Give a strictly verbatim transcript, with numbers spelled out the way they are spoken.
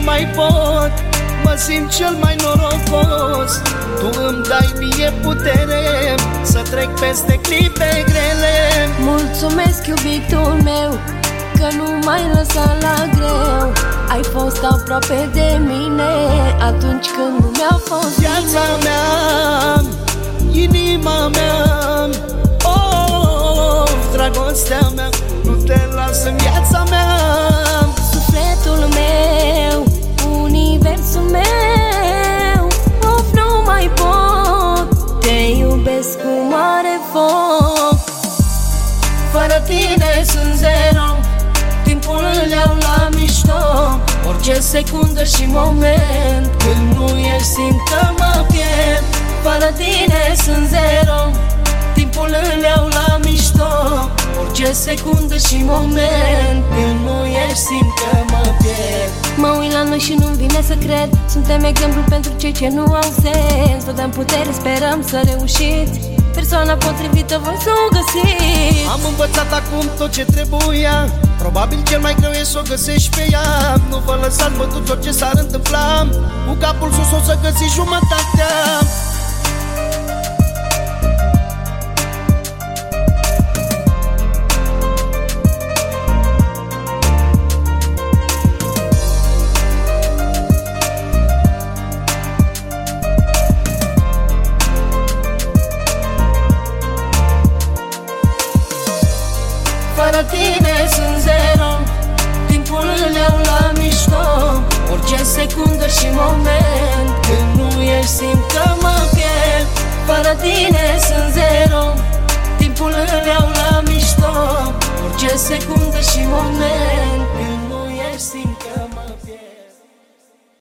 mai pot, mă simt cel mai norocos. Tu îmi dai mie putere să trec peste clipe grele. Mulțumesc, iubitul meu, că nu m-ai lăsat la greu. Ai fost aproape de mine atunci când nu mi-a fost viața mea, inima mea, oh, dragostea mea, nu te las în viața mea. Sufletul meu, universul meu, of, nu mai pot, te iubesc cu mare foc. Fără tine sunt zero, timpul îl iau la mișto. Orice secundă și moment când nu ești simt că mă pierd. Fără tine sunt zero, timpul îl iau la mișto. Orice secundă și moment când nu ești simt că mă pierd. Mă uit la noi și nu-mi vine să cred, suntem exemplu pentru cei ce nu au sens. Vă dăm putere, sperăm să reușiți, persoana potrivită voi să o găsiți. Am învățat acum tot ce trebuia, probabil cel mai greu e să o găsești pe ea. Nu vă lăsați bătuți orice s-ar întâmpla, cu capul sus o să găsiți jumătatea. Fără tine sunt zero, timpul îl iau la mișto. Orice secundă și moment când nu ești simt că mă pierd. Fără tine sunt zero, timpul îl iau la mișto. Orice secundă și moment când nu ești simt că